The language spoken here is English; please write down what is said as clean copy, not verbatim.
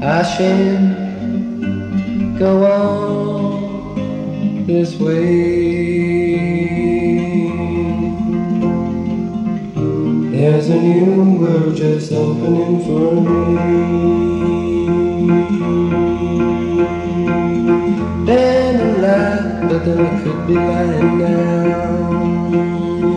I shan't go on this way. There's a new world just opening for me. Then a lie, but then I could be lying now.